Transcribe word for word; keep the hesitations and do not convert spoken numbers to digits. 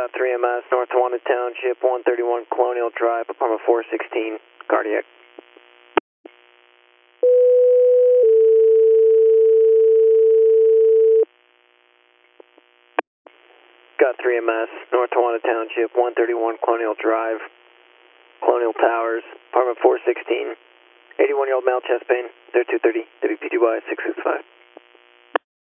Got three M S, North Wanted Township, one thirty-one Colonial Drive, apartment four sixteen, cardiac. Got three M S, North Wanted Township, one thirty-one Colonial Drive, Colonial Towers, apartment four sixteen, eighty-one-year-old male chest pain, thirty-two thirty, W P T Y six six five.